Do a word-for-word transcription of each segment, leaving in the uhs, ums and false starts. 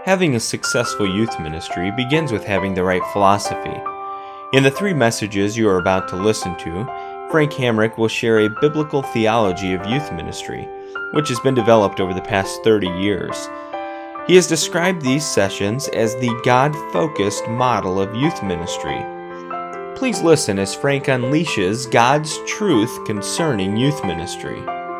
Having a successful youth ministry begins with having the right philosophy. In the three messages you are about to listen to, Frank Hamrick will share a biblical theology of youth ministry, which has been developed over the past thirty years. He has described these sessions as the God-focused model of youth ministry. Please listen as Frank unleashes God's truth concerning youth ministry.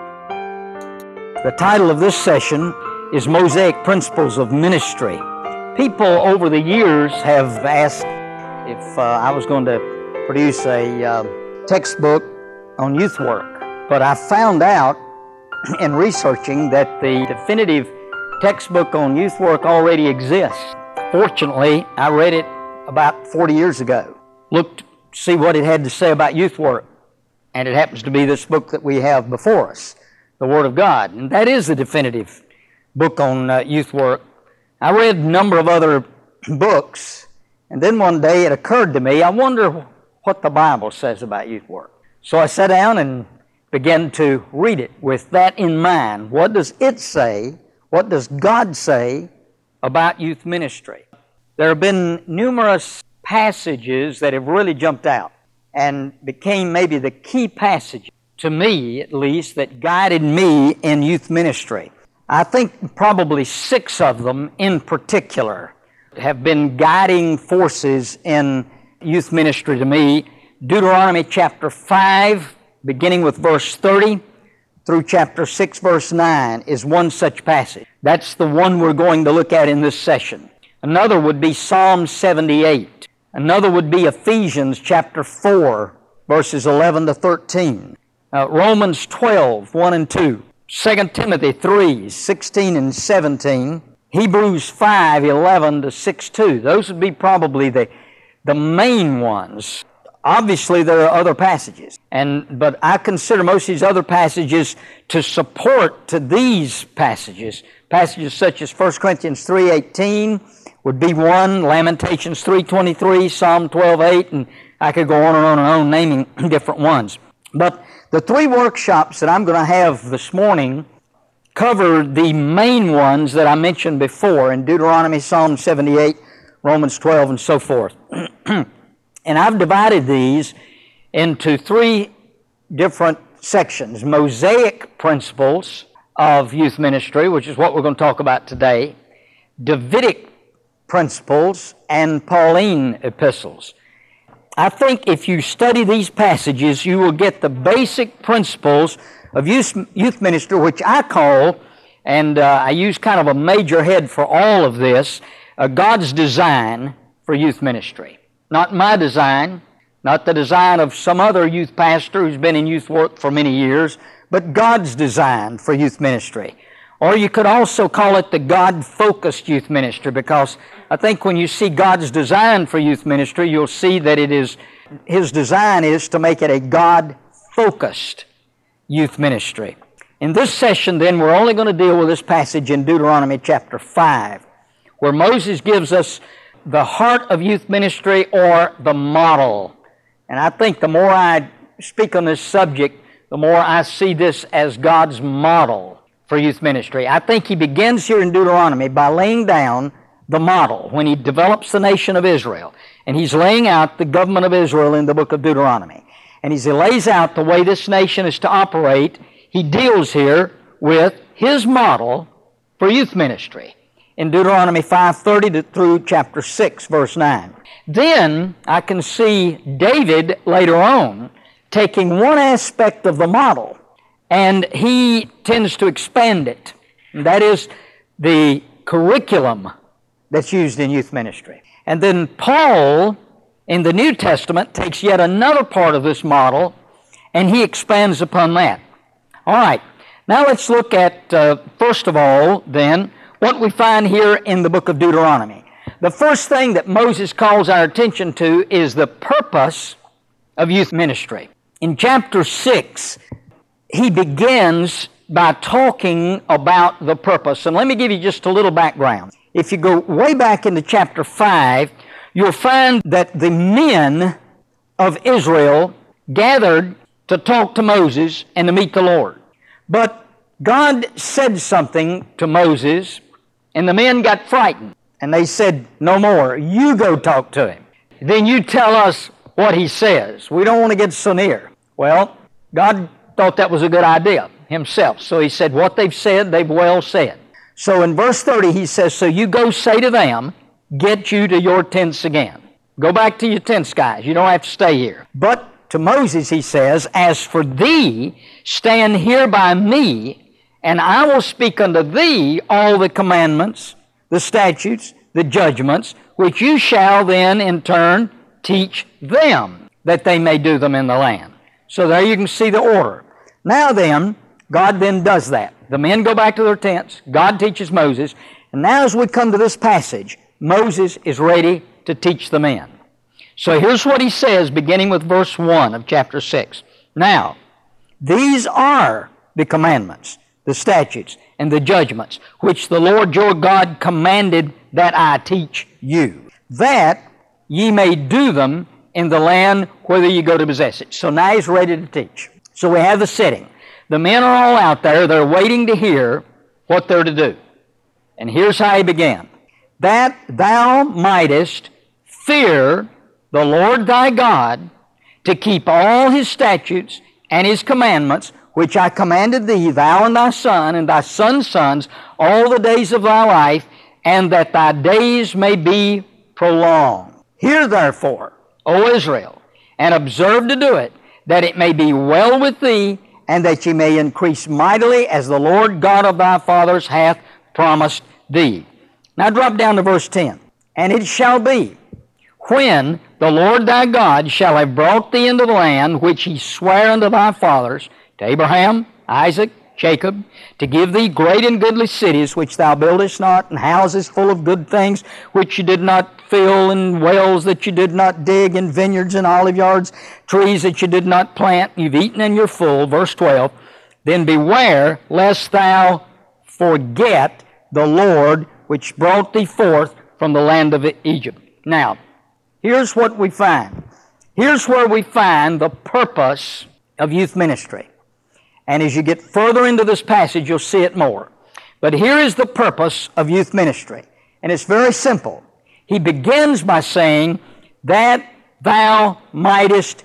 The title of this session is Mosaic Principles of Ministry. People over the years have asked if uh, I was going to produce a uh, textbook on youth work, but I found out in researching that the definitive textbook on youth work already exists. Fortunately, I read it about forty years ago. Looked to see what it had to say about youth work, and it happens to be this book that we have before us, the Word of God, and that is the definitive book on uh, youth work. I read a number of other books, and then one day it occurred to me, I wonder what the Bible says about youth work. So I sat down and began to read it with that in mind. What does it say? What does God say about youth ministry? There have been numerous passages that have really jumped out and became maybe the key passage, to me at least, that guided me in youth ministry. I think probably six of them in particular have been guiding forces in youth ministry to me. Deuteronomy chapter five, beginning with verse thirty, through chapter six, verse nine, is one such passage. That's the one we're going to look at in this session. Another would be Psalm seventy-eight. Another would be Ephesians chapter four, verses eleven to thirteen. Uh, Romans twelve, one and two. Second Timothy three, sixteen and seventeen. Hebrews five, eleven to six, two. Those would be probably the, the main ones. Obviously, there are other passages, and but I consider most of these other passages to support to these passages. Passages such as First Corinthians three, eighteen would be one, Lamentations three, twenty-three, Psalm twelve, eight, and I could go on and on and on naming different ones. But the three workshops that I'm going to have this morning cover the main ones that I mentioned before in Deuteronomy, Psalm seventy-eight, Romans twelve, and so forth. And I've divided these into three different sections. Mosaic principles of youth ministry, which is what we're going to talk about today. Davidic principles and Pauline epistles. I think if you study these passages, you will get the basic principles of youth, youth ministry, which I call, and uh, I use kind of a major head for all of this, uh, God's design for youth ministry. Not my design, not the design of some other youth pastor who's been in youth work for many years, but God's design for youth ministry. Or you could also call it the God-focused youth ministry, because I think when you see God's design for youth ministry, you'll see that it is, His design is to make it a God-focused youth ministry. In this session, then, we're only going to deal with this passage in Deuteronomy chapter five, where Moses gives us the heart of youth ministry, or the model. And I think the more I speak on this subject, the more I see this as God's model for youth ministry. I think He begins here in Deuteronomy by laying down the model when He develops the nation of Israel. And He's laying out the government of Israel in the book of Deuteronomy. And as He lays out the way this nation is to operate, He deals here with His model for youth ministry in Deuteronomy five thirty to through chapter six, verse nine. Then I can see David later on taking one aspect of the model, and he tends to expand it. And that is the curriculum that's used in youth ministry. And then Paul, in the New Testament, takes yet another part of this model, and he expands upon that. All right, now let's look at, uh, first of all, then, what we find here in the book of Deuteronomy. The first thing that Moses calls our attention to is the purpose of youth ministry. In chapter six, he begins by talking about the purpose. And let me give you just a little background. If you go way back into chapter five, you'll find that the men of Israel gathered to talk to Moses and to meet the Lord. But God said something to Moses And the men got frightened. And they said, no more. You go talk to him. Then you tell us what he says. We don't want to get so near. Well, God thought that was a good idea himself. So he said, what they've said, they've well said. So in verse thirty, he says, so you go say to them, get you to your tents again. Go back to your tents, guys. You don't have to stay here. But to Moses, he says, as for thee, stand here by me, and I will speak unto thee all the commandments, the statutes, the judgments, which you shall then in turn teach them, that they may do them in the land. So there you can see the order. Now then, God then does that. The men go back to their tents. God teaches Moses. And now as we come to this passage, Moses is ready to teach the men. So here's what he says, beginning with verse one of chapter six. Now, these are the commandments, the statutes, and the judgments, which the Lord your God commanded that I teach you, that ye may do them in the land whither you go to possess it. So now he's ready to teach. So we have the setting. The men are all out there. They're waiting to hear what they're to do. And here's how he began. That thou mightest fear the Lord thy God, to keep all his statutes and his commandments, which I commanded thee, thou and thy son and thy son's sons, all the days of thy life, and that thy days may be prolonged. Hear therefore, O Israel, and observe to do it, that it may be well with thee, and that ye may increase mightily, as the Lord God of thy fathers hath promised thee. Now drop down to verse ten. And it shall be, when the Lord thy God shall have brought thee into the land which he sware unto thy fathers, to Abraham, Isaac, Jacob, to give thee great and goodly cities which thou buildest not, and houses full of good things which you did not fill, and wells that you did not dig, and vineyards and olive yards, trees that you did not plant, you've eaten and you're full. Verse twelve, then beware lest thou forget the Lord which brought thee forth from the land of Egypt. Now, here's what we find. Here's where we find the purpose of youth ministry. And as you get further into this passage, you'll see it more. But here is the purpose of youth ministry. And it's very simple. He begins by saying, that thou mightest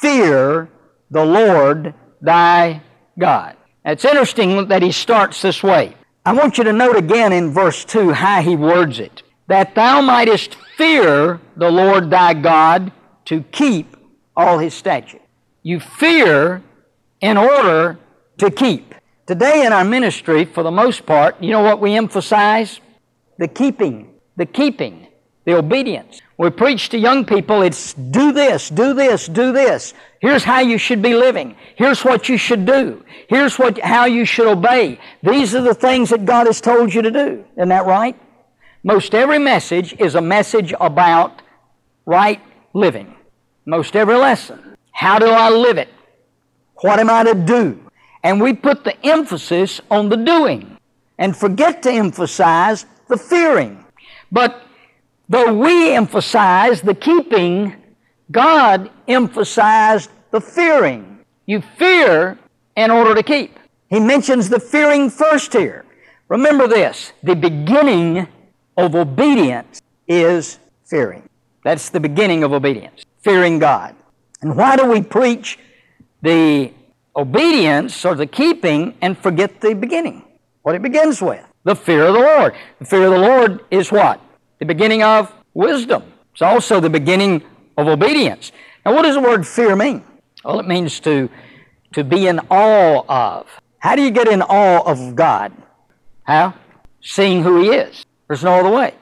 fear the Lord thy God. Now, it's interesting that he starts this way. I want you to note again in verse two how he words it. That thou mightest fear the Lord thy God, to keep all his statutes. You fear in order to keep. Today in our ministry, for the most part, you know what we emphasize? The keeping. The keeping. The obedience. We preach to young people, it's do this, do this, do this. Here's how you should be living. Here's what you should do. Here's what how you should obey. These are the things that God has told you to do. Isn't that right? Most every message is a message about right living. Most every lesson. How do I live it? What am I to do? And we put the emphasis on the doing and forget to emphasize the fearing. But though we emphasize the keeping, God emphasized the fearing. You fear in order to keep. He mentions the fearing first here. Remember this, the beginning of obedience is fearing. That's the beginning of obedience, fearing God. And why do we preach the obedience or the keeping and forget the beginning? What it begins with, the fear of the Lord. The fear of the Lord is what? The beginning of wisdom. It's also the beginning of obedience. Now what does the word fear mean? Well, it means to, to be in awe of. How do you get in awe of God? How? Seeing who He is. There's no other way.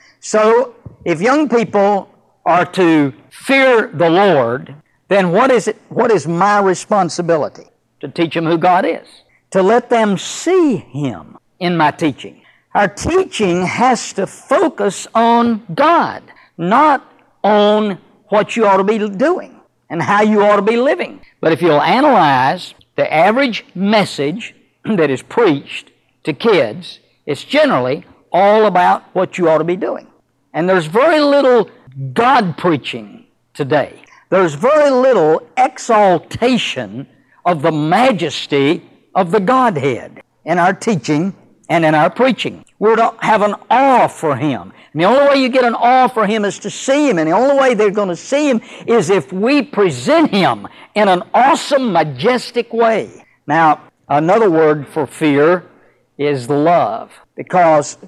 So, if young people are to fear the Lord, then what is it? What is my responsibility? To teach them who God is. To let them see Him in my teaching. Our teaching has to focus on God, not on what you ought to be doing and how you ought to be living. But if you'll analyze the average message that is preached to kids, it's generally all about what you ought to be doing. And there's very little God preaching today. There's very little exaltation of the majesty of the Godhead in our teaching and in our preaching. We're to have an awe for Him. And the only way you get an awe for Him is to see Him. And the only way they're going to see Him is if we present Him in an awesome, majestic way. Now, another word for fear is love, because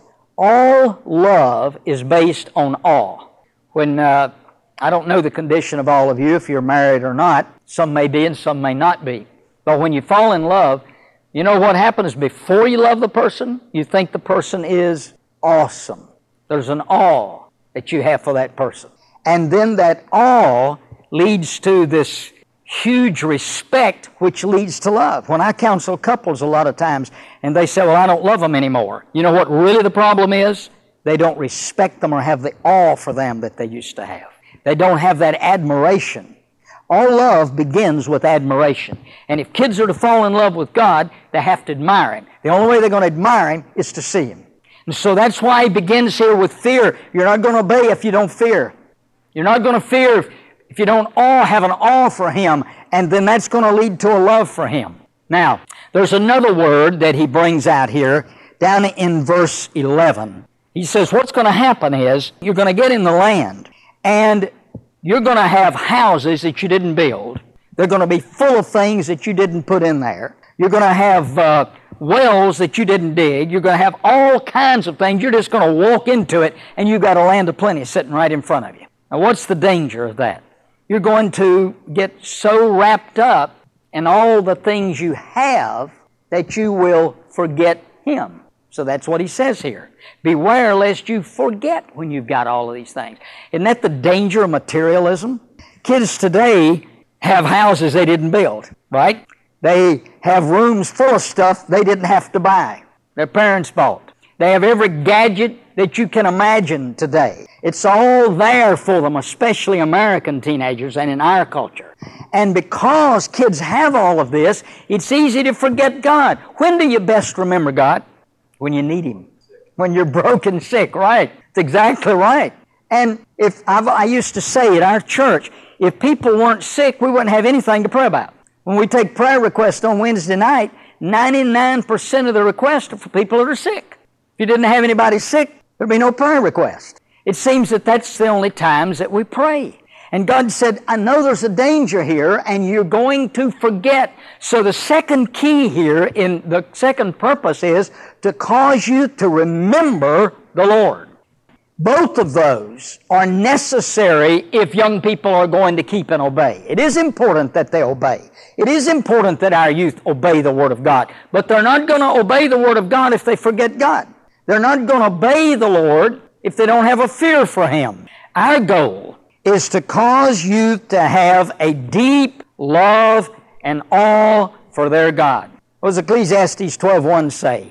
all love is based on awe. When, uh, I don't know the condition of all of you, if you're married or not. Some may be and some may not be. But when you fall in love, you know what happens before you love the person? You think the person is awesome. There's an awe that you have for that person. And then that awe leads to this huge respect, which leads to love. When I counsel couples a lot of times, and they say, well, I don't love them anymore. You know what really the problem is? They don't respect them or have the awe for them that they used to have. They don't have that admiration. All love begins with admiration. And if kids are to fall in love with God, they have to admire Him. The only way they're going to admire Him is to see Him. And so that's why He begins here with fear. You're not going to obey if you don't fear. You're not going to fear if, if you don't awe, have an awe for Him, and then that's going to lead to a love for Him. Now, there's another word that he brings out here down in verse eleven. He says what's going to happen is you're going to get in the land, and you're going to have houses that you didn't build. They're going to be full of things that you didn't put in there. You're going to have uh, wells that you didn't dig. You're going to have all kinds of things. You're just going to walk into it, and you've got a land of plenty sitting right in front of you. Now, what's the danger of that? You're going to get so wrapped up in all the things you have that you will forget Him. So that's what he says here. Beware lest you forget when you've got all of these things. Isn't that the danger of materialism? Kids today have houses they didn't build, right? They have rooms full of stuff they didn't have to buy. Their parents bought. They have every gadget that you can imagine today. It's all there for them, especially American teenagers and in our culture. And because kids have all of this, it's easy to forget God. When do you best remember God? When you need Him. When you're broken sick, right? It's exactly right. And if I've, I used to say at our church, if people weren't sick, we wouldn't have anything to pray about. When we take prayer requests on Wednesday night, ninety-nine percent of the requests are for people that are sick. If you didn't have anybody sick, there'd be no prayer request. It seems that that's the only times that we pray. And God said, I know there's a danger here, and you're going to forget. So the second key here, in the second purpose, is to cause you to remember the Lord. Both of those are necessary if young people are going to keep and obey. It is important that they obey. It is important that our youth obey the Word of God. But they're not going to obey the Word of God if they forget God. They're not going to obey the Lord if they don't have a fear for Him. Our goal is to cause youth to have a deep love and awe for their God. What does Ecclesiastes twelve one say?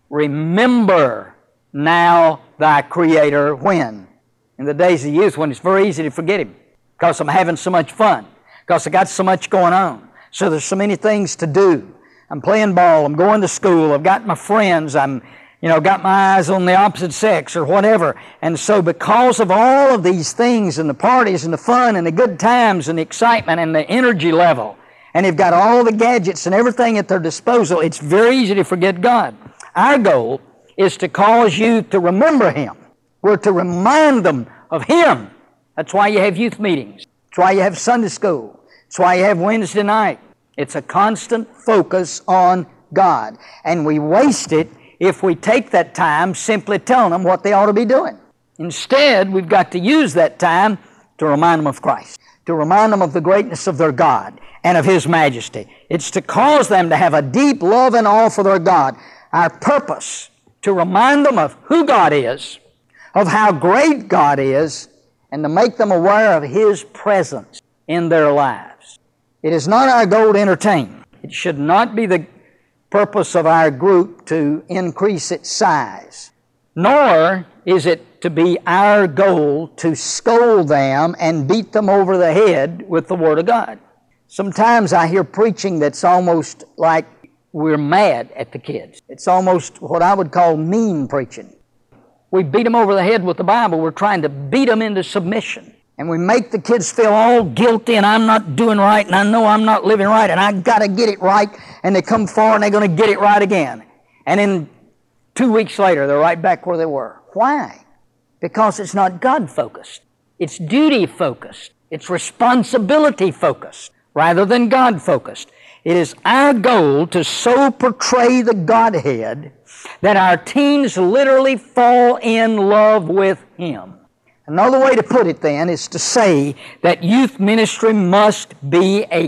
Remember now thy Creator when? In the days of youth, when it's very easy to forget Him because I'm having so much fun, because I got so much going on. So there's so many things to do. I'm playing ball, I'm going to school, I've got my friends, I'm you know, got my eyes on the opposite sex or whatever. And so because of all of these things and the parties and the fun and the good times and the excitement and the energy level, and they've got all the gadgets and everything at their disposal, it's very easy to forget God. Our goal is to cause you to remember Him. We're to remind them of Him. That's why you have youth meetings. That's why you have Sunday school. That's why you have Wednesday night. It's a constant focus on God. And we waste it if we take that time simply telling them what they ought to be doing. Instead, we've got to use that time to remind them of Christ, to remind them of the greatness of their God and of His majesty. It's to cause them to have a deep love and awe for their God. Our purpose, to remind them of who God is, of how great God is, and to make them aware of His presence in their lives. It is not our goal to entertain. It should not be the purpose of our group to increase its size, nor is it to be our goal to scold them and beat them over the head with the Word of God. Sometimes I hear preaching that's almost like we're mad at the kids. It's almost what I would call mean preaching. We beat them over the head with the Bible. We're trying to beat them into submission. And we make the kids feel all guilty, and I'm not doing right, and I know I'm not living right, and I've got to get it right. And they come forward, and they're going to get it right again. And in Two weeks later, they're right back where they were. Why? Because it's not God-focused. It's duty-focused. It's responsibility-focused rather than God-focused. It is our goal to so portray the Godhead that our teens literally fall in love with Him. Another way to put it then is to say that youth ministry must be a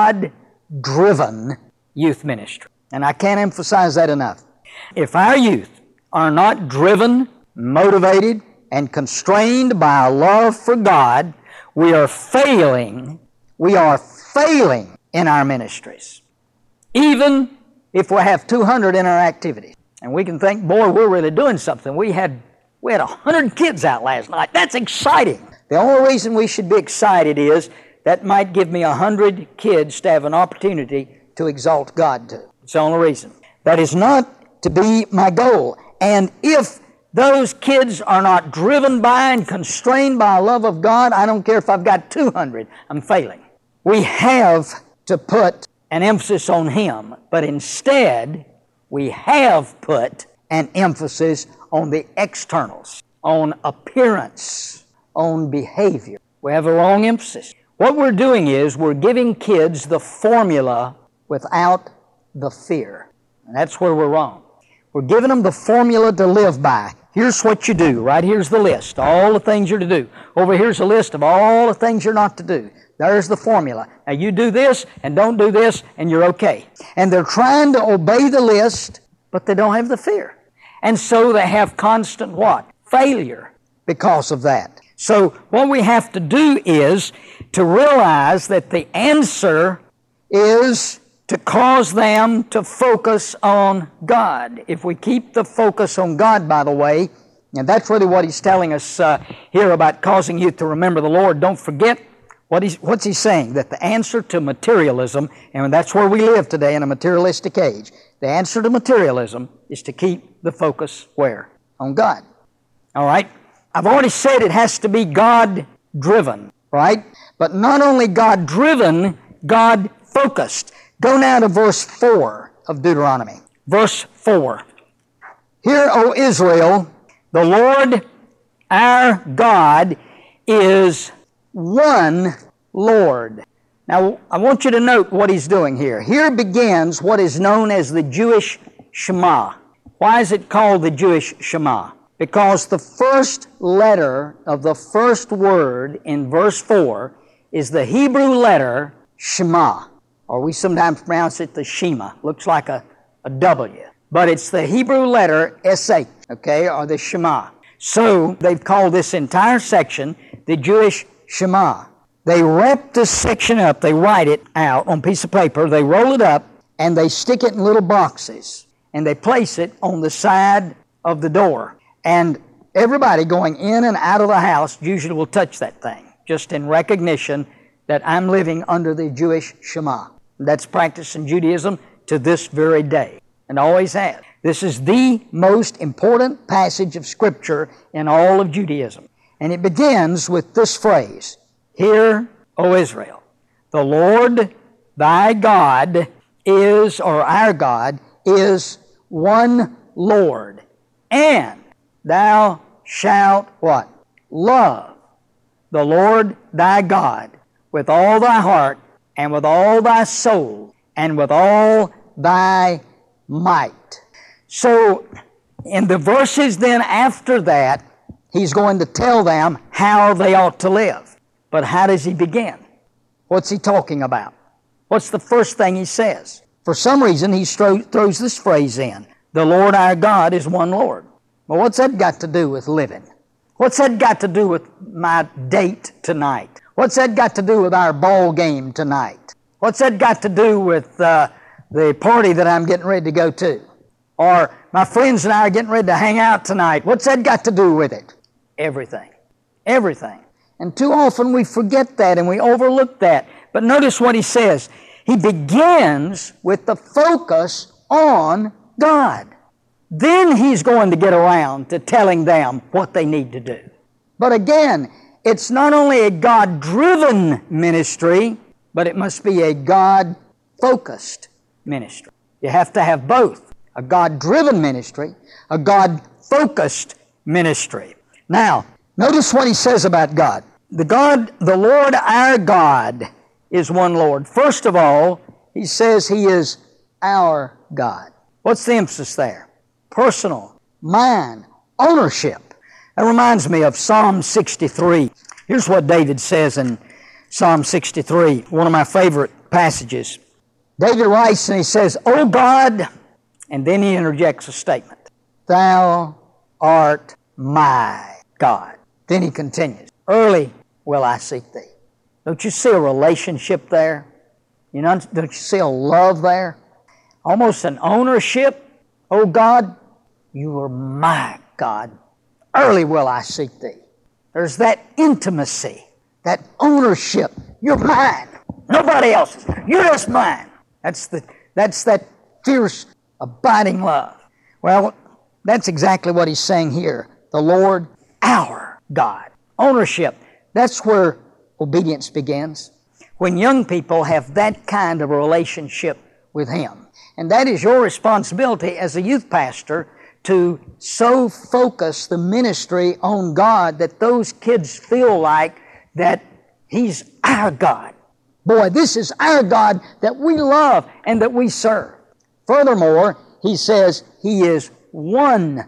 God-driven youth ministry. And I can't emphasize that enough. If our youth are not driven, motivated, and constrained by a love for God, we are failing, we are failing in our ministries. Even if we have two hundred in our activities. And we can think, boy, we're really doing something. We had we had one hundred kids out last night. That's exciting. The only reason we should be excited is that might give me one hundred kids to have an opportunity to exalt God to. It's the only reason. That is not to be my goal. And if those kids are not driven by and constrained by a love of God, I don't care if I've got two hundred, I'm failing. We have to put an emphasis on Him, but instead we have put an emphasis on the externals, on appearance, on behavior. We have a wrong emphasis. What we're doing is we're giving kids the formula without the fear. And that's where we're wrong. We're giving them the formula to live by. Here's what you do. Right here's the list. All the things you're to do. Over here's a list of all the things you're not to do. There's the formula. Now you do this and don't do this and you're okay. And they're trying to obey the list, but they don't have the fear. And so they have constant what? Failure because of that. So what we have to do is to realize that the answer is to cause them to focus on God. If we keep the focus on God, by the way, and that's really what he's telling us uh, here about causing youth to remember the Lord. Don't forget what he's, what's he saying? That the answer to materialism, and that's where we live today in a materialistic age, the answer to materialism is to keep the focus where? On God. All right? I've already said it has to be God-driven, right? But not only God-driven, God-focused. Go now to verse four of Deuteronomy. Verse four. Hear, O Israel, the Lord our God is one Lord. Now, I want you to note what he's doing here. Here begins what is known as the Jewish Shema. Why is it called the Jewish Shema? Because the first letter of the first word in verse four is the Hebrew letter Shema. Or we sometimes pronounce it the Shema. Looks like a, a W. But it's the Hebrew letter S H, okay, or the Shema. So they've called this entire section the Jewish Shema. They wrap this section up, they write it out on a piece of paper, they roll it up, and they stick it in little boxes. And they place it on the side of the door. And everybody going in and out of the house usually will touch that thing, just in recognition that I'm living under the Jewish Shema. That's practiced in Judaism to this very day, and always has. This is the most important passage of Scripture in all of Judaism. And it begins with this phrase, Hear, O Israel, the Lord thy God is, or our God, is one Lord, and thou shalt what? Love the Lord thy God with all thy heart, and with all thy soul, and with all thy might. So, in the verses then after that, he's going to tell them how they ought to live. But how does he begin? What's he talking about? What's the first thing he says? For some reason, he stro- throws this phrase in, the Lord our God is one Lord. Well, what's that got to do with living? What's that got to do with my date tonight? What's that got to do with our ball game tonight? What's that got to do with uh, the party that I'm getting ready to go to? Or my friends and I are getting ready to hang out tonight. What's that got to do with it? Everything. Everything. And too often we forget that and we overlook that. But notice what he says. He begins with the focus on God. Then he's going to get around to telling them what they need to do. But again, it's not only a God-driven ministry, but it must be a God-focused ministry. You have to have both. a God-driven ministry, a God-focused ministry. Now, notice what he says about God. The God, the Lord our God is one Lord. First of all, he says He is our God. What's the emphasis there? Personal, mine, ownership. That reminds me of Psalm sixty-three. Here's what David says in Psalm sixty-three, one of my favorite passages. David writes and he says, O God, and then he interjects a statement, Thou art my God. Then he continues, Early will I seek Thee. Don't you see a relationship there? You know, don't you see a love there? Almost an ownership. Oh God, You are my God. Early will I seek Thee. There's that intimacy, that ownership. You're mine. Nobody else's. You're just mine. That's the that's that fierce, abiding love. Well, that's exactly what he's saying here. The Lord, our God. Ownership. That's where obedience begins. When young people have that kind of a relationship with Him. And that is your responsibility as a youth pastor, to so focus the ministry on God that those kids feel like that He's our God. Boy, this is our God that we love and that we serve. Furthermore, he says He is one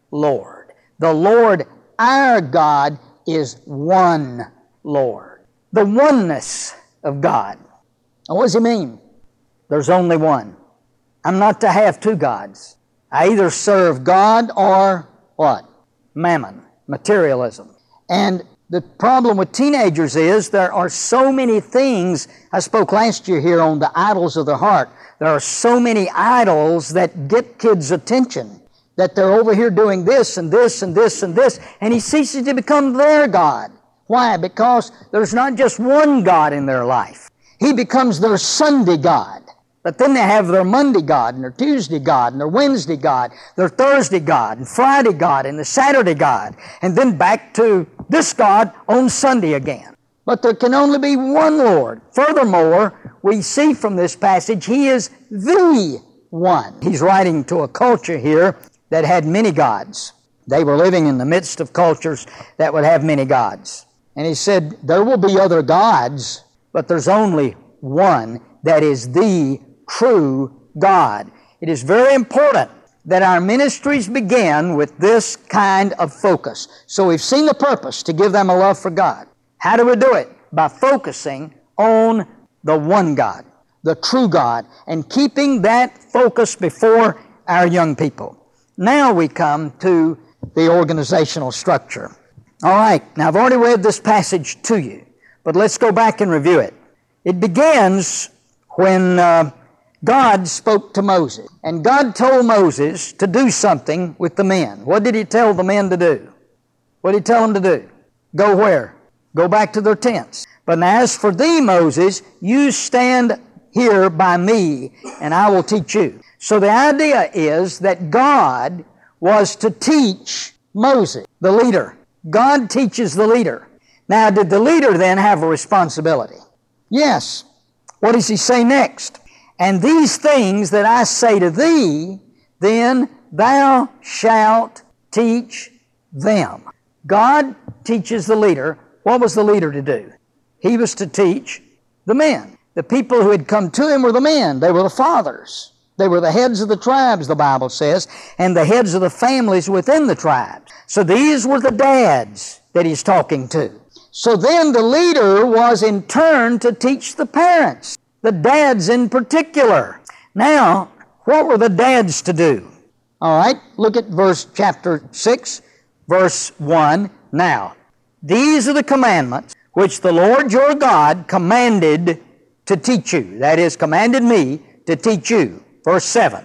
Lord. The Lord our God is one Lord. The oneness of God. Now, what does He mean? There's only one. I'm not to have two gods. I either serve God or what? Mammon, materialism. And the problem with teenagers is there are so many things. I spoke last year here on the idols of the heart. There are so many idols that get kids' attention, that they're over here doing this and this and this and this, and He ceases to become their God. Why? Because there's not just one God in their life. He becomes their Sunday God. But then they have their Monday God, and their Tuesday God, and their Wednesday God, their Thursday God, and Friday God, and the Saturday God, and then back to this God on Sunday again. But there can only be one Lord. Furthermore, we see from this passage, He is the one. He's writing to a culture here that had many gods. They were living in the midst of cultures that would have many gods. And he said, there will be other gods, but there's only one that is the true God. It is very important that our ministries begin with this kind of focus. So we've seen the purpose, to give them a love for God. How do we do it? By focusing on the one God, the true God, and keeping that focus before our young people. Now we come to the organizational structure. All right, now I've already read this passage to you, but let's go back and review it. It begins when uh, God spoke to Moses. And God told Moses to do something with the men. What did He tell the men to do? What did He tell them to do? Go where? Go back to their tents. But now as for thee, Moses, you stand here by me, and I will teach you. So the idea is that God was to teach Moses, the leader. God teaches the leader. Now, did the leader then have a responsibility? Yes. What does he say next? And these things that I say to thee, then thou shalt teach them. God teaches the leader. What was the leader to do? He was to teach the men. The people who had come to him were the men. They were the fathers. They were the heads of the tribes, the Bible says, and the heads of the families within the tribes. So these were the dads that he's talking to. So then the leader was in turn to teach the parents, the dads in particular. Now, what were the dads to do? All right, look at verse chapter six, verse one. Now, these are the commandments which the Lord your God commanded to teach you. That is, commanded me to teach you. Verse seven.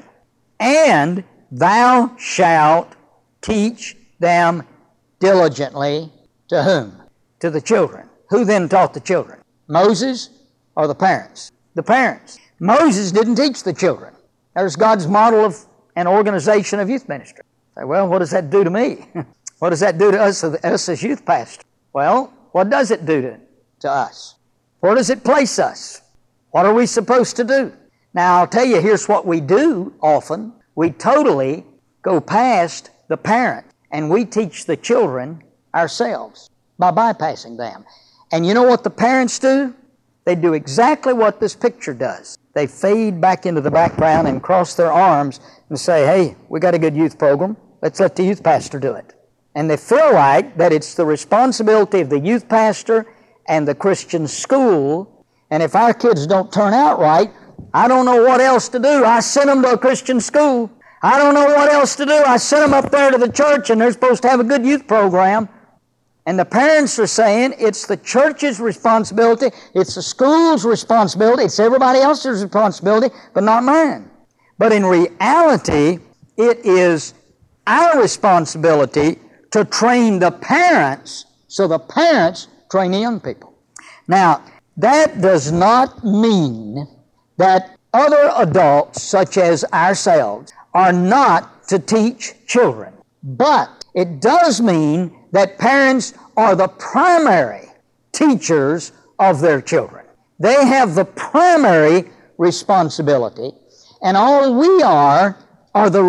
And thou shalt teach them diligently to whom? To the children. Who then taught the children? Moses or the parents? The parents. Moses didn't teach the children. There's God's model of an organization of youth ministry. Say, well, what does that do to me? What does that do to us, us as youth pastors? Well, what does it do to, to us? Where does it place us? What are we supposed to do? Now, I'll tell you, here's what we do often. We totally go past the parent, and we teach the children ourselves by bypassing them. And you know what the parents do? They do exactly what this picture does. They fade back into the background and cross their arms and say, hey, we got a good youth program. Let's let the youth pastor do it. And they feel like that it's the responsibility of the youth pastor and the Christian school. And if our kids don't turn out right, I don't know what else to do. I sent them to a Christian school. I don't know what else to do. I sent them up there to the church, and they're supposed to have a good youth program. And the parents are saying it's the church's responsibility, it's the school's responsibility, it's everybody else's responsibility, but not mine. But in reality, it is our responsibility to train the parents so the parents train the young people. Now, that does not mean that other adults, such as ourselves, are not to teach children. But it does mean that parents are the primary teachers of their children. They have the primary responsibility, and all we are are the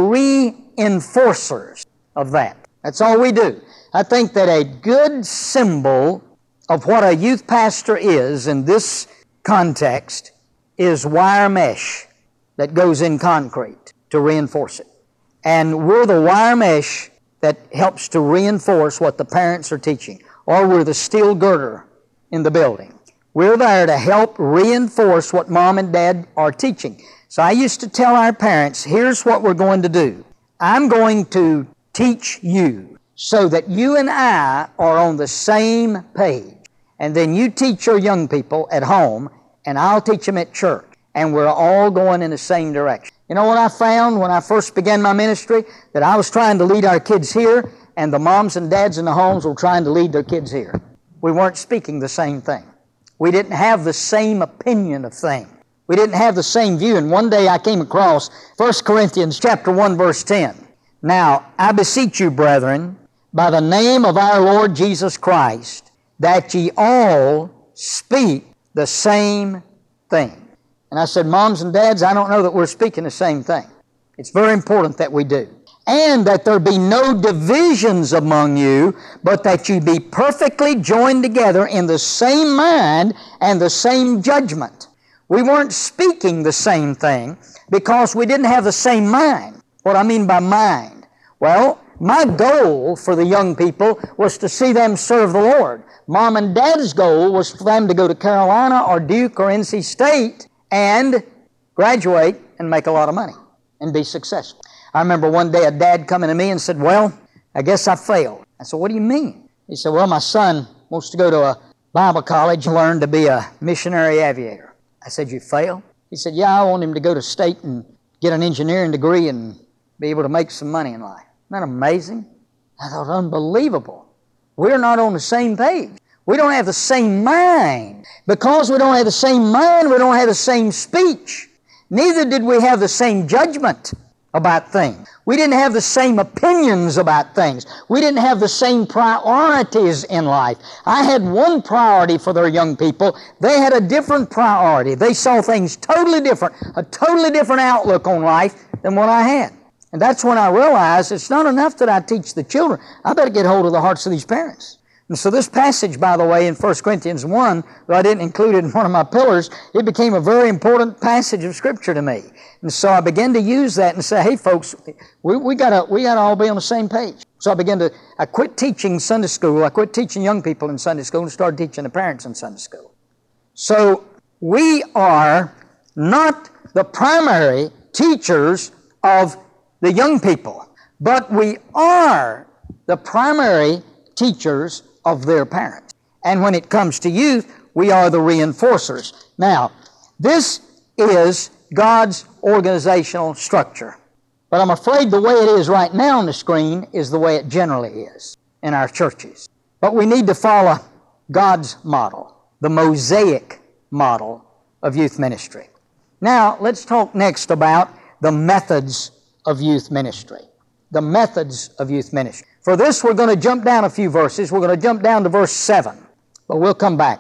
reinforcers of that. That's all we do. I think that a good symbol of what a youth pastor is in this context is wire mesh that goes in concrete to reinforce it. And we're the wire mesh that helps to reinforce what the parents are teaching. Or we're the steel girder in the building. We're there to help reinforce what mom and dad are teaching. So I used to tell our parents, here's what we're going to do. I'm going to teach you so that you and I are on the same page. And then you teach your young people at home, and I'll teach them at church. And we're all going in the same direction. You know what I found when I first began my ministry? That I was trying to lead our kids here, and the moms and dads in the homes were trying to lead their kids here. We weren't speaking the same thing. We didn't have the same opinion of things. We didn't have the same view. And one day I came across First Corinthians chapter one, verse ten. Now, I beseech you, brethren, by the name of our Lord Jesus Christ, that ye all speak the same thing. And I said, moms and dads, I don't know that we're speaking the same thing. It's very important that we do. And that there be no divisions among you, but that you be perfectly joined together in the same mind and the same judgment. We weren't speaking the same thing because we didn't have the same mind. What I mean by mind? Well, my goal for the young people was to see them serve the Lord. Mom and Dad's goal was for them to go to Carolina or Duke or N C State and graduate and make a lot of money and be successful. I remember one day a dad coming to me and said, well, I guess I failed. I said, what do you mean? He said, well, my son wants to go to a Bible college and learn to be a missionary aviator. I said, you failed? He said, yeah, I want him to go to state and get an engineering degree and be able to make some money in life. Isn't that amazing? I thought, unbelievable. We're not on the same page. We don't have the same mind. Because we don't have the same mind, we don't have the same speech. Neither did we have the same judgment about things. We didn't have the same opinions about things. We didn't have the same priorities in life. I had one priority for their young people. They had a different priority. They saw things totally different, a totally different outlook on life than what I had. And that's when I realized it's not enough that I teach the children. I better get hold of the hearts of these parents. And so this passage, by the way, in First Corinthians one, though I didn't include it in one of my pillars, it became a very important passage of Scripture to me. And so I began to use that and say, hey folks, we, we gotta we gotta all be on the same page. So I began to, I quit teaching Sunday school, I quit teaching young people in Sunday school and started teaching the parents in Sunday school. So we are not the primary teachers of the young people, but we are the primary teachers of their parents. And when it comes to youth, we are the reinforcers. Now, this is God's organizational structure. But I'm afraid the way it is right now on the screen is the way it generally is in our churches. But we need to follow God's model, the Mosaic model of youth ministry. Now, let's talk next about the methods of youth ministry. The methods of youth ministry. For this, we're going to jump down a few verses. We're going to jump down to verse seven, but we'll come back.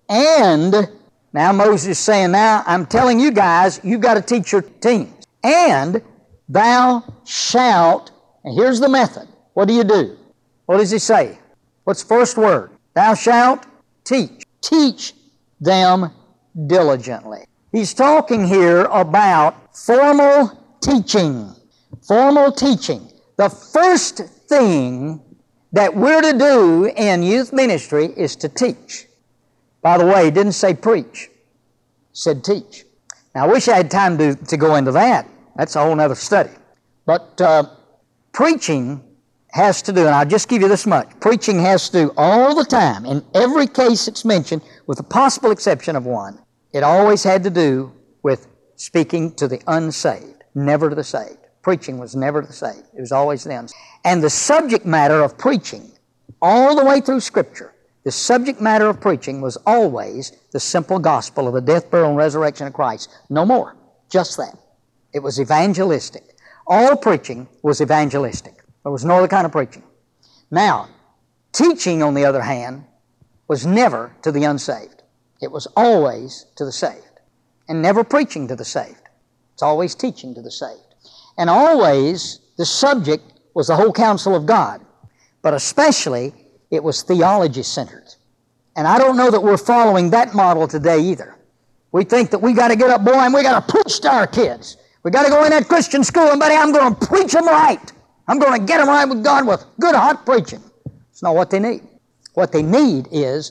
And, now Moses is saying, now I'm telling you guys, you've got to teach your teens. And Thou shalt, and here's the method. What do you do? What does he say? What's the first word? Thou shalt teach. Teach them diligently. He's talking here about formal teaching. Formal teaching. The first thing that we're to do in youth ministry is to teach. By the way, he didn't say preach. He said teach. Now, I wish I had time to, to go into that. That's a whole other study. But uh, preaching has to do, and I'll just give you this much, preaching has to do all the time, in every case it's mentioned, with the possible exception of one, it always had to do with speaking to the unsaved, never to the saved. Preaching was never to the saved. It was always the unsaved. And the subject matter of preaching, all the way through Scripture, the subject matter of preaching was always the simple gospel of the death, burial, and resurrection of Christ. No more. Just that. It was evangelistic. All preaching was evangelistic. There was no other kind of preaching. Now, teaching, on the other hand, was never to the unsaved. It was always to the saved. And never preaching to the saved. It's always teaching to the saved. And always the subject was the whole counsel of God. But especially, it was theology-centered. And I don't know that we're following that model today either. We think that we got to get up, boy, and we got to preach to our kids. We got to go in that Christian school, and buddy, I'm going to preach them right. I'm going to get them right with God with good, hot preaching. It's not what they need. What they need is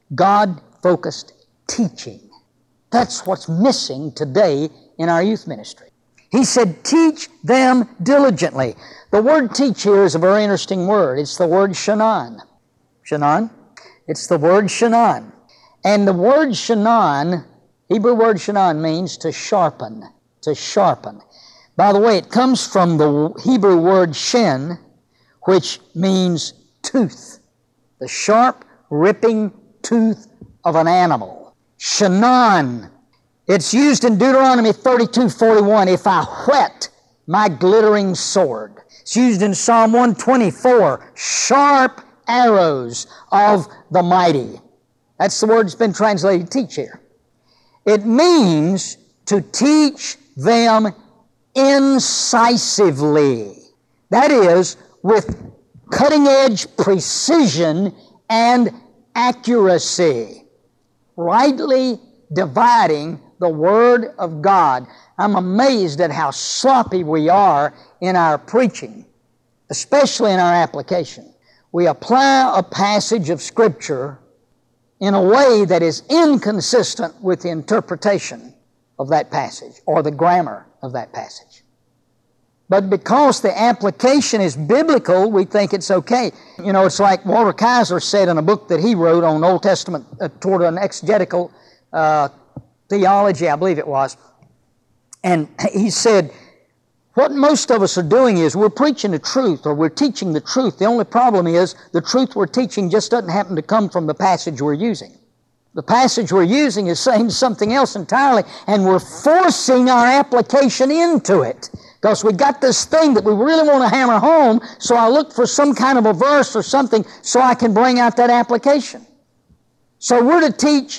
God-focused teaching. That's what's missing today in our youth ministry. He said, teach them diligently. The word teach here is a very interesting word. It's the word shanan. Shanan? It's the word shanan. And the word shanan, Hebrew word shanan, means to sharpen. To sharpen. By the way, it comes from the Hebrew word shin, which means tooth. The sharp, ripping tooth of an animal. Shanan. It's used in Deuteronomy thirty-two forty-one, if I whet my glittering sword. It's used in Psalm one twenty-four, sharp arrows of the mighty. That's the word that's been translated teach here. It means to teach them incisively. That is, with cutting-edge precision and accuracy. Rightly dividing the Word of God. I'm amazed at how sloppy we are in our preaching, especially in our application. We apply a passage of Scripture in a way that is inconsistent with the interpretation of that passage or the grammar of that passage. But because the application is biblical, we think it's okay. You know, it's like Walter Kaiser said in a book that he wrote on Old Testament uh, toward an exegetical uh, theology, I believe it was. And he said, what most of us are doing is we're preaching the truth or we're teaching the truth. The only problem is the truth we're teaching just doesn't happen to come from the passage we're using. The passage we're using is saying something else entirely, and we're forcing our application into it. Because we got this thing that we really want to hammer home, so I look for some kind of a verse or something so I can bring out that application. So we're to teach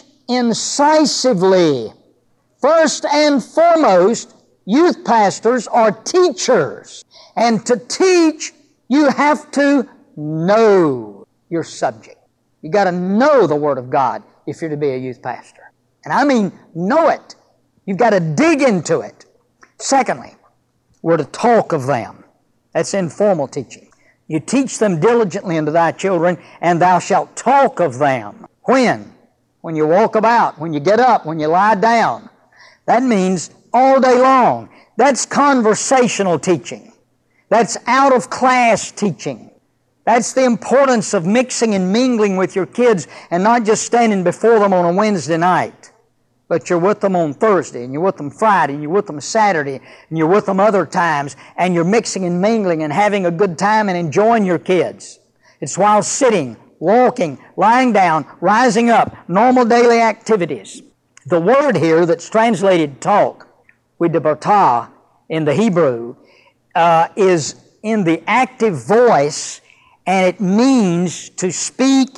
incisively. First and foremost, youth pastors are teachers. And to teach, you have to know your subject. You got to know the Word of God if you're to be a youth pastor. And I mean know it. You've got to dig into it. Secondly, we're to talk of them. That's informal teaching. You teach them diligently unto thy children, and thou shalt talk of them. When? When you walk about, when you get up, when you lie down. That means all day long. That's conversational teaching. That's out-of-class teaching. That's the importance of mixing and mingling with your kids and not just standing before them on a Wednesday night. But you're with them on Thursday, and you're with them Friday, and you're with them Saturday, and you're with them other times, and you're mixing and mingling and having a good time and enjoying your kids. It's while sitting, walking, lying down, rising up, normal daily activities. The word here that's translated talk, with the batah in the Hebrew, uh, is in the active voice, and it means to speak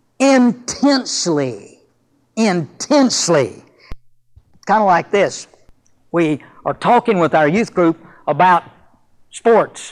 intensely. Intensely. Kind of like this. We are talking with our youth group about sports.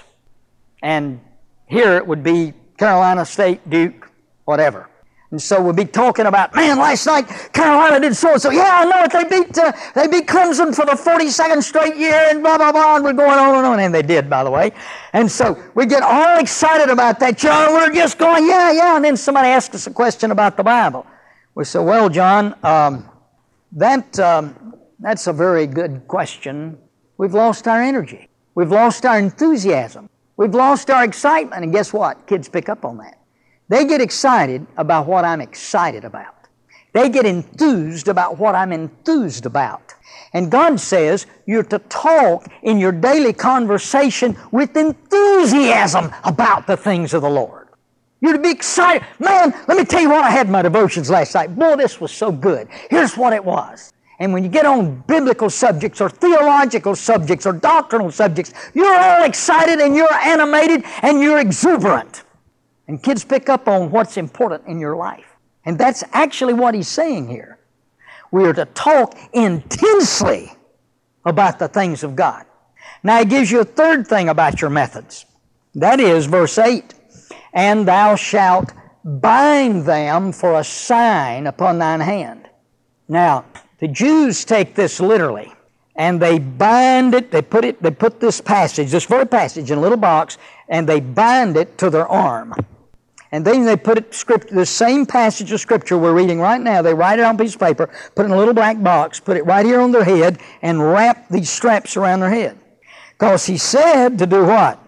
And here it would be Carolina State, Duke, whatever. And so we'll be talking about, man, last night Carolina did so-and-so. Yeah, I know it. They beat, uh, they beat Clemson for the forty-second straight year and blah, blah, blah. And we're going on and on. And they did, by the way. And so we get all excited about that. John, we're just going, yeah, yeah. And then somebody asks us a question about the Bible. We say, well, John, um, that um, that's a very good question. We've lost our energy. We've lost our enthusiasm. We've lost our excitement. And guess what? Kids pick up on that. They get excited about what I'm excited about. They get enthused about what I'm enthused about. And God says you're to talk in your daily conversation with enthusiasm about the things of the Lord. You're to be excited. Man, let me tell you what I had in my devotions last night. Boy, this was so good. Here's what it was. And when you get on biblical subjects or theological subjects or doctrinal subjects, you're all excited and you're animated and you're exuberant. And kids pick up on what's important in your life. And that's actually what he's saying here. We are to talk intensely about the things of God. Now he gives you a third thing about your methods. That is verse eight. And thou shalt bind them for a sign upon thine hand. Now, the Jews take this literally. And they bind it, they put it, they put this passage, this very passage in a little box, and they bind it to their arm. And then they put it, script, the same passage of Scripture we're reading right now, they write it on a piece of paper, put it in a little black box, put it right here on their head, and wrap these straps around their head. Because he said to do what?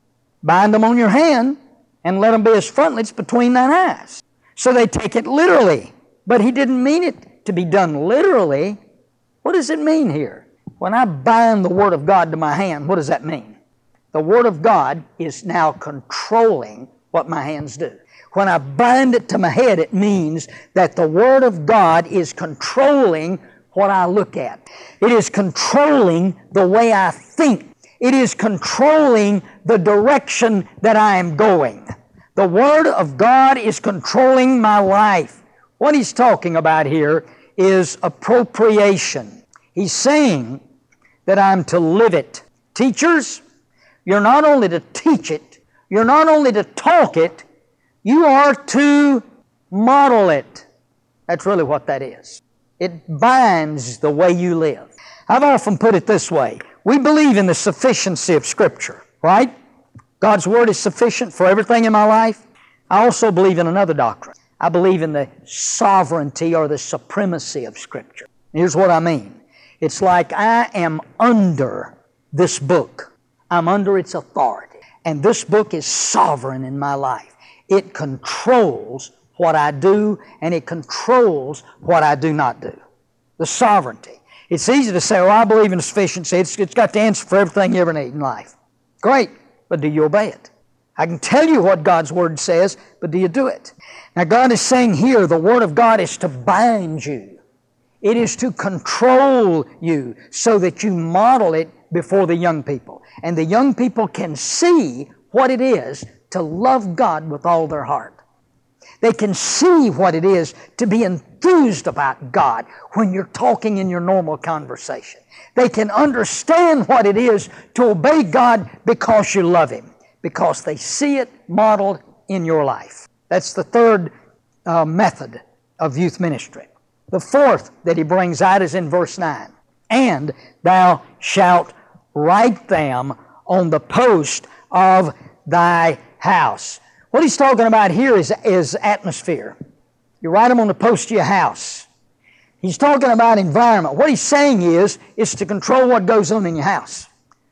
Bind them on your hand, and let them be as frontlets between thine eyes. So they take it literally. But he didn't mean it to be done literally. What does it mean here? When I bind the Word of God to my hand, what does that mean? The Word of God is now controlling what my hands do. When I bind it to my head, it means that the Word of God is controlling what I look at. It is controlling the way I think. It is controlling the direction that I am going. The Word of God is controlling my life. What he's talking about here is appropriation. He's saying that I'm to live it. Teachers, you're not only to teach it, you're not only to talk it, you are to model it. That's really what that is. It binds the way you live. I've often put it this way. We believe in the sufficiency of Scripture, right? God's Word is sufficient for everything in my life. I also believe in another doctrine. I believe in the sovereignty or the supremacy of Scripture. Here's what I mean. It's like I am under this book. I'm under its authority. And this book is sovereign in my life. It controls what I do, and it controls what I do not do. The sovereignty. It's easy to say, oh, I believe in sufficiency. It's, it's got the answer for everything you ever need in life. Great, but do you obey it? I can tell you what God's Word says, but do you do it? Now God is saying here, the Word of God is to bind you. It is to control you so that you model it before the young people. And the young people can see what it is to love God with all their heart. They can see what it is to be enthused about God when you're talking in your normal conversation. They can understand what it is to obey God because you love Him, because they see it modeled in your life. That's the third uh, method of youth ministry. The fourth that he brings out is in verse nine. And thou shalt write them on the post of thy house. What he's talking about here is, is atmosphere. You write them on the post of your house. He's talking about environment. What he's saying is, is to control what goes on in your house.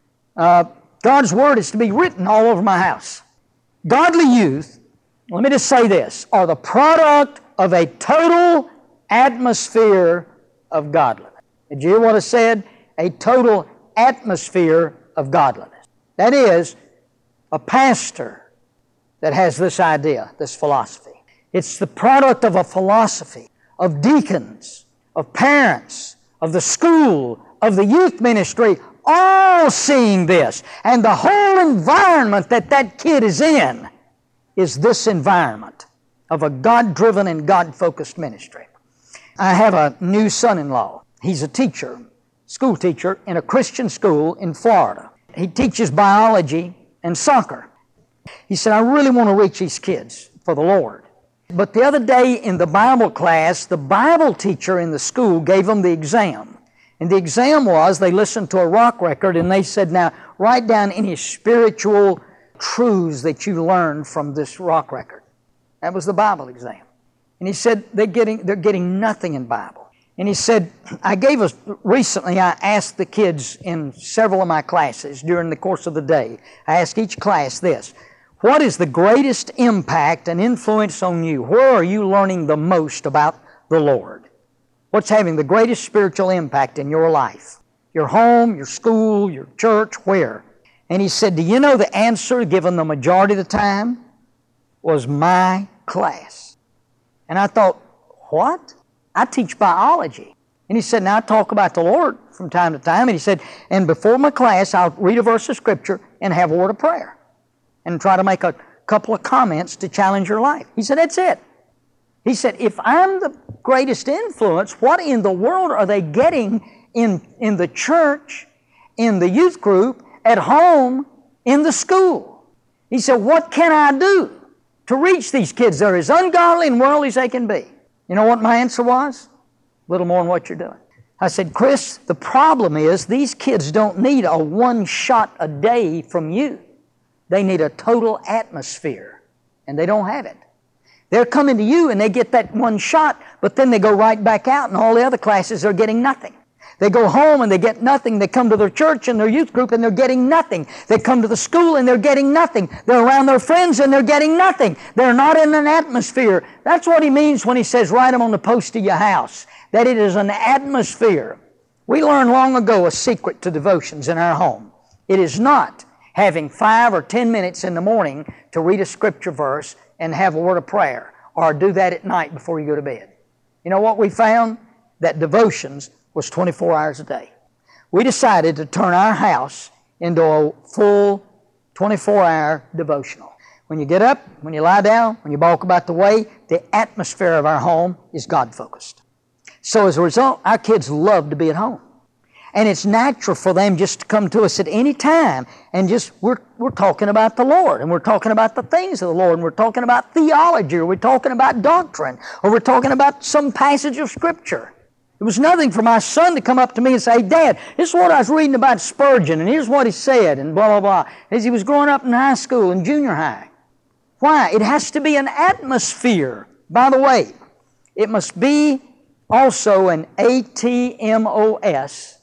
Uh, God's Word is to be written all over my house. Godly youth, let me just say this, are the product of a total atmosphere of godliness. Did you hear what I said? A total atmosphere of godliness. That is, a pastor that has this idea, this philosophy. It's the product of a philosophy of deacons, of parents, of the school, of the youth ministry, all seeing this. And the whole environment that that kid is in is this environment of a God-driven and God-focused ministry. I have a new son-in-law. He's a teacher, school teacher in a Christian school in Florida. He teaches biology and soccer. He said, I really want to reach these kids for the Lord. But the other day in the Bible class, the Bible teacher in the school gave them the exam. And the exam was, they listened to a rock record and they said, now write down any spiritual truths that you learned from this rock record. That was the Bible exam. And he said, they're getting, they're getting nothing in Bible. And he said, I gave us, recently I asked the kids in several of my classes during the course of the day, I asked each class this, what is the greatest impact and influence on you? Where are you learning the most about the Lord? What's having the greatest spiritual impact in your life? Your home, your school, your church, where? And he said, do you know the answer given the majority of the time was my class? And I thought, what? I teach biology. And he said, now I talk about the Lord from time to time. And he said, and before my class, I'll read a verse of Scripture and have a word of prayer and try to make a couple of comments to challenge your life. He said, that's it. He said, if I'm the greatest influence, what in the world are they getting in, in the church, in the youth group, at home, in the school? He said, what can I do to reach these kids? They're as ungodly and worldly as they can be. You know what my answer was? A little more than what you're doing. I said, Chris, the problem is these kids don't need a one shot a day from you. They need a total atmosphere, and they don't have it. They're coming to you and they get that one shot, but then they go right back out and all the other classes are getting nothing. They go home and they get nothing. They come to their church and their youth group and they're getting nothing. They come to the school and they're getting nothing. They're around their friends and they're getting nothing. They're not in an atmosphere. That's what he means when he says write them on the post of your house, that it is an atmosphere. We learned long ago a secret to devotions in our home. It is not having five or ten minutes in the morning to read a scripture verse and have a word of prayer, or do that at night before you go to bed. You know what we found? That devotions was twenty-four hours a day. We decided to turn our house into a full twenty-four hour devotional. When you get up, when you lie down, when you walk about the way, the atmosphere of our home is God-focused. So as a result, our kids love to be at home. And it's natural for them just to come to us at any time and just, we're, we're talking about the Lord, and we're talking about the things of the Lord, and we're talking about theology, or we're talking about doctrine, or we're talking about some passage of Scripture. It was nothing for my son to come up to me and say, Dad, this is what I was reading about Spurgeon, and here's what he said, and blah, blah, blah, as he was growing up in high school and junior high. Why? It has to be an atmosphere. By the way, it must be also an A T M O S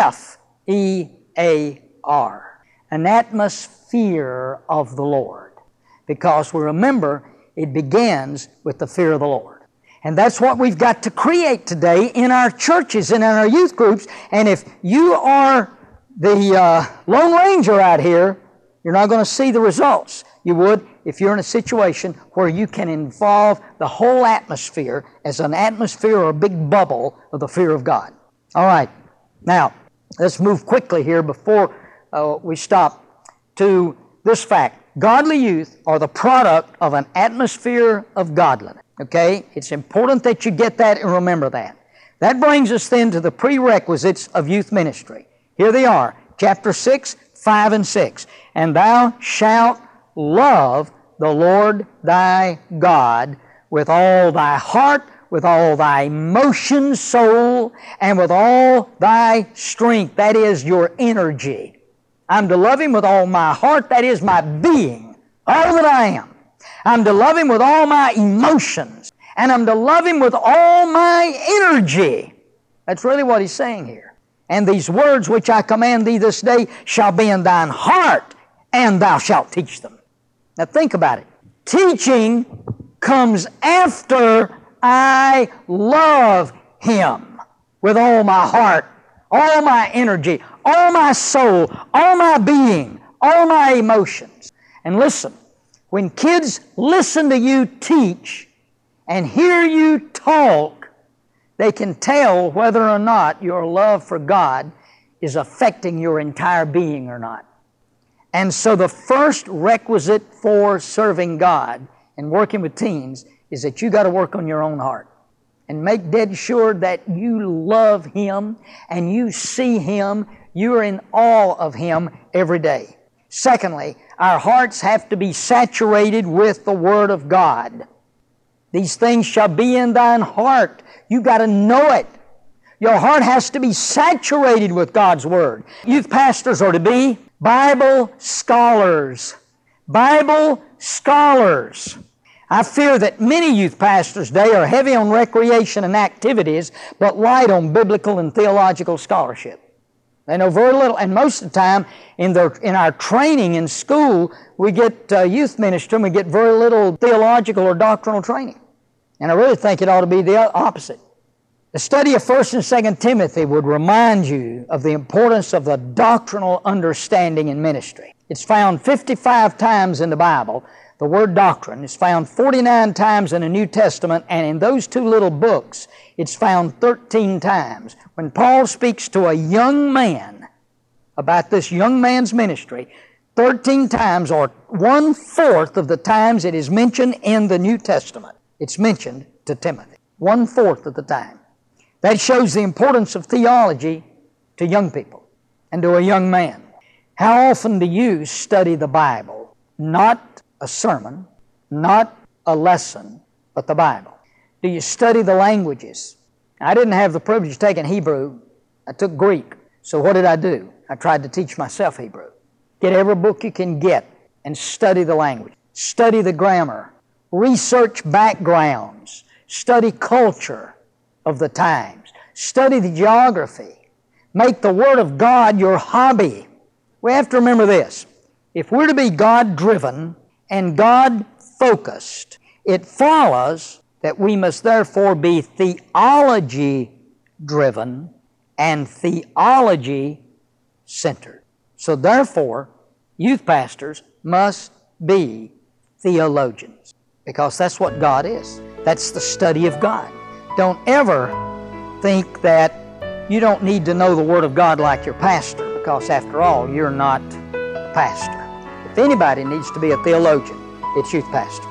F E A R, an atmosphere of the Lord. Because we remember, it begins with the fear of the Lord. And that's what we've got to create today in our churches and in our youth groups. And if you are the uh, Lone Ranger out here, you're not going to see the results you would if you're in a situation where you can involve the whole atmosphere as an atmosphere or a big bubble of the fear of God. All right. Now, let's move quickly here before uh, we stop to this fact. Godly youth are the product of an atmosphere of godliness. Okay? It's important that you get that and remember that. That brings us then to the prerequisites of youth ministry. Here they are. Chapter six, five and six. And thou shalt love the Lord thy God with all thy heart, with all thy emotion, soul, and with all thy strength. That is your energy. I'm to love Him with all my heart. That is my being, all that I am. I'm to love Him with all my emotions. And I'm to love Him with all my energy. That's really what He's saying here. And these words which I command thee this day shall be in thine heart, and thou shalt teach them. Now think about it. Teaching comes after I love Him with all my heart, all my energy, all my soul, all my being, all my emotions. And listen, when kids listen to you teach and hear you talk, they can tell whether or not your love for God is affecting your entire being or not. And so the first requisite for serving God and working with teens is that you got to work on your own heart and make dead sure that you love Him and you see Him, You are in awe of Him every day. Secondly, our hearts have to be saturated with the Word of God. These things shall be in thine heart. You got to know it. Your heart has to be saturated with God's Word. Youth pastors are to be Bible scholars. Bible scholars. I fear that many youth pastors today are heavy on recreation and activities, but light on biblical and theological scholarship. They know very little, and most of the time in, their, in our training in school, we get uh, youth ministry and we get very little theological or doctrinal training. And I really think it ought to be the opposite. The study of First and Second Timothy would remind you of the importance of the doctrinal understanding in ministry. It's found fifty-five times in the Bible. The word doctrine is found forty-nine times in the New Testament, and in those two little books, it's found thirteen times. When Paul speaks to a young man about this young man's ministry, thirteen times, or one-fourth of the times it is mentioned in the New Testament, it's mentioned to Timothy. One-fourth of the time. That shows the importance of theology to young people and to a young man. How often do you study the Bible? Not a sermon, not a lesson, but the Bible. Do you study the languages? I didn't have the privilege of taking Hebrew. I took Greek. So what did I do? I tried to teach myself Hebrew. Get every book you can get and study the language. Study the grammar. Research backgrounds. Study culture of the times. Study the geography. Make the Word of God your hobby. We have to remember this. If we're to be God-driven and God-focused, it follows that we must therefore be theology-driven and theology-centered. So therefore, youth pastors must be theologians, because that's what God is. That's the study of God. Don't ever think that you don't need to know the Word of God like your pastor, because after all, you're not a pastor. If anybody needs to be a theologian, it's youth pastor.